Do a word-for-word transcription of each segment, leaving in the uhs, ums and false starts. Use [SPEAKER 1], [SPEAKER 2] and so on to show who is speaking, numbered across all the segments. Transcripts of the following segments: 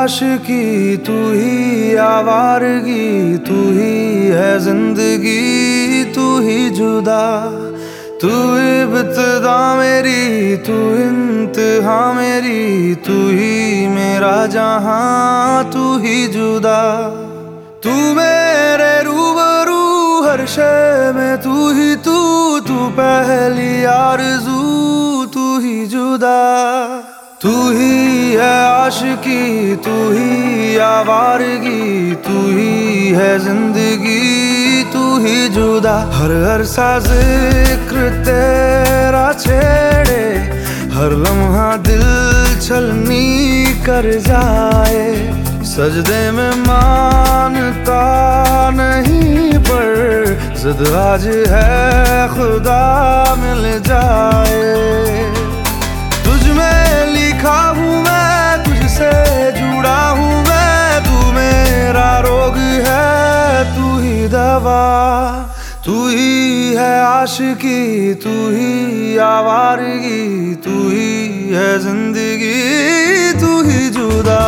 [SPEAKER 1] आशिकी, तू ही आवारगी, तू ही है जिंदगी, तू ही जुदा। तू इब्तिदा मेरी, तू इंतहा मेरी, तू ही मेरा जहां, तू ही जुदा। तू मेरे रूबरू हर शय में, तू ही तू, तू पहली आरज़ू, तू ही जुदा। तू ही है आशिकी, तू ही आवारगी, तू ही है जिंदगी, तू ही जुदा। हर हर सा जिक्र तेरा छेड़े, हर लम्हा दिल छलनी कर जाए। सजदे में मानता नहीं पर जिद आज है खुदा मिल जाए। तुझ में लिखा हूँ मैं, तुझसे जुड़ा हूँ मैं, तू मेरा रोग है, तू ही दवा। तू ही है आशिकी, तू ही आवारगी, तू ही है जिंदगी, तू ही जुदा।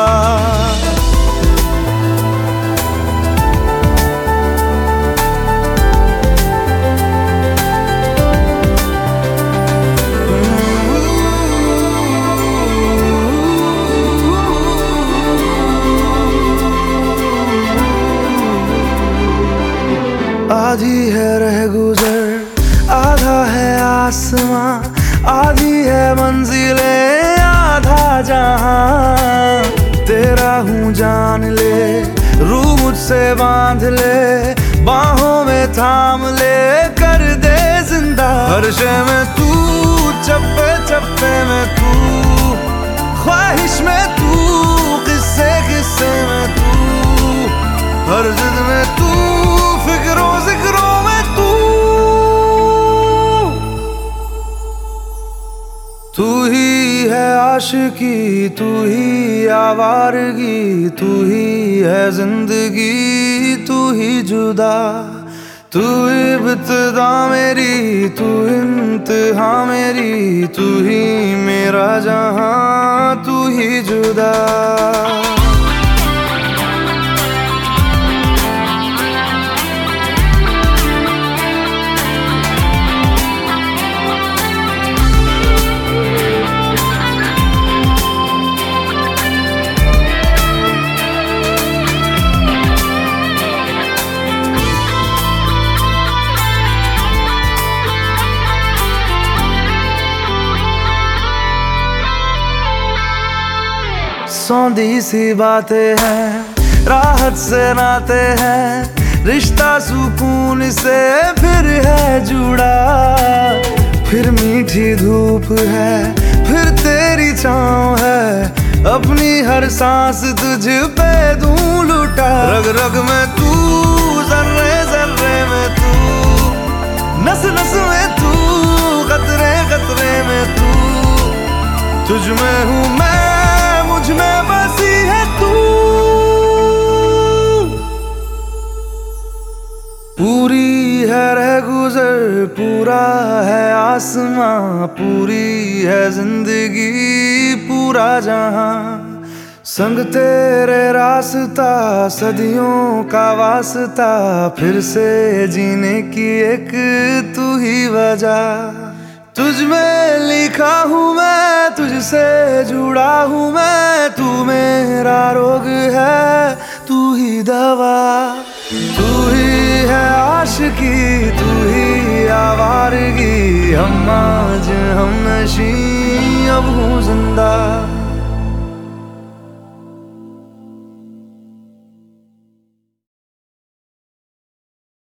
[SPEAKER 1] आधी है रह गुजर, आधा है आसमां, आधी है मंजिले, आधा जहां। तेरा हूँ जान ले, रूह मुझसे बांध ले, बाहों में थाम ले, कर दे जिंदा। हर शय में तू, चप्पे चप्पे में तू, ख्वाहिश में तू, किस्से किस्से में तू, हर जिद में तू, फिक्रों जिक्रों में तू। तू ही है आशिकी, तू ही आवारगी, तू ही है जिंदगी, तू ही जुदा। तू इब्तिदा मेरी, तू इंतहा मेरी, तू ही मेरा जहां, तू ही जुदा। सौंधी सी बातें हैं, राहत से नाते हैं, रिश्ता सुकून से फिर है जुड़ा। फिर मीठी धूप है, फिर तेरी छाँव है, अपनी हर सांस तुझ पे दूं लुटा। रग रग में तू, जर्रे जर्रे में तू, नस नस में तू, कतरे कतरे में तू। तुझ में हूँ मैं, मुझ में बसी है तू। पूरी है रह गुजर, पूरा है आसमां, पूरी है जिंदगी, पूरा जहां। संग तेरे रास्ता, सदियों का वास्ता, फिर से जीने की एक तू ही वजह। तुझ में लिखा हूँ मैं, तुझसे जुड़ा हूँ मैं, तू मेरा रोग है, तू ही दवा। तू ही है आशिकी, तू ही आवारगी, हम आज हम नशी अब हूँ जिंदा।